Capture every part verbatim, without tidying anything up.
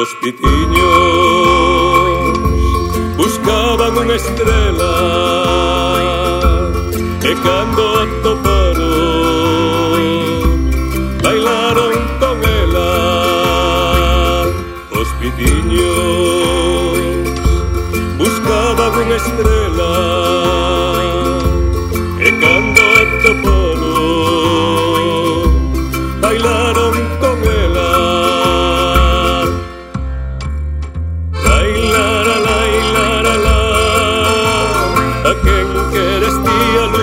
Os pitiños buscaban unha estrela e cando a toparon bailaron con ela. Os pitiños buscaban unha estrela e cando a toparon bailaron con ela. Lailara, lailara, la, a quen queres ti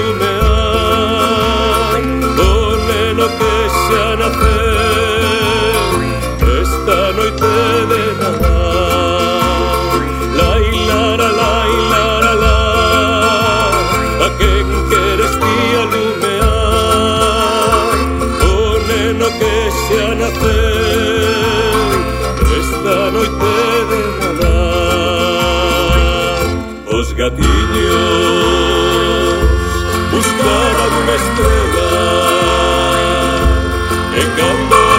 alumear, o neno que xa naceu esta noite de Nadal. Lailara, lailara, la, a quen queres ti alumear, o neno que xa naceu esta noite de Nadal. Os gatiños buscaban unha estrela e cando a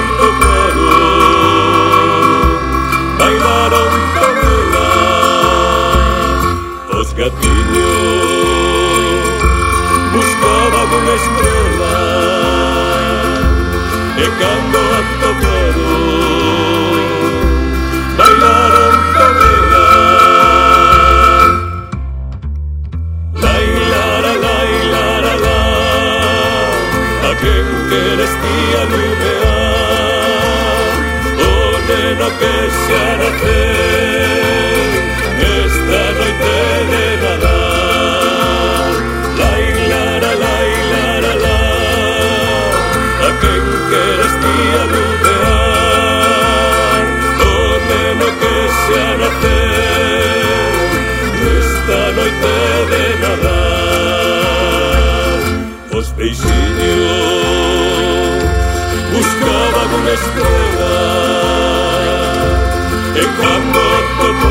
toparon bailaron con ela. Os gatiños buscaban unha estrela e cando a toparon bailaron con ela. Lailara, lailara, la, a quen queres ti alumear, o neno que xa naceu esta noite de Nadal. Lailara, lailara, la, a quen queres ti alumear, o neno que xa naceu esta noite de Nadal. Os peixiños buscaban unha estrela e cando a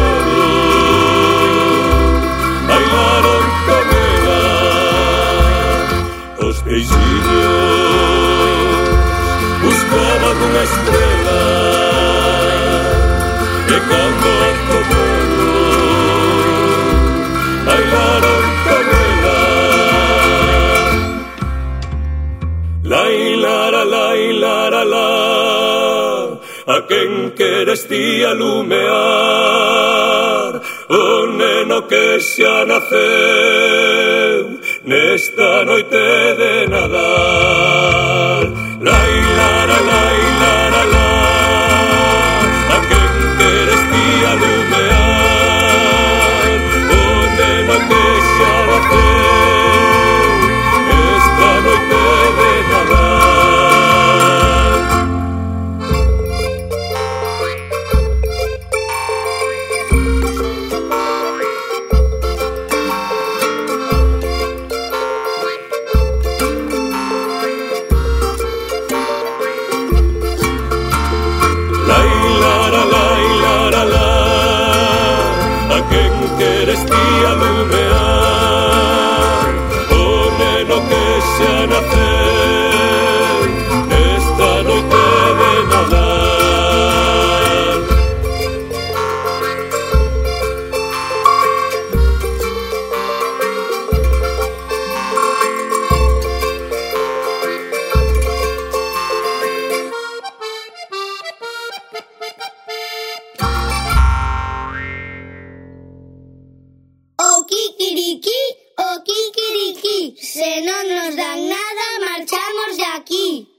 toparon bailaron con ela. Os peixiños buscaban unha estrela e cando a toparon bailaron con ela. Lailara, lailara, la, a quen queres ti alumear, o neno que xa naceu nesta noite de Nadal. Lailara, lailara, la, a quen queres ti alumear, o neno que xa naceu esta noite de Nadal. Lailara, lailara, la, a quen queres ti alumear, o neno que xa naceu esta noite de Nadal. O kikiriki, o kikiriki, se non nos dan nada marchamos de aquí.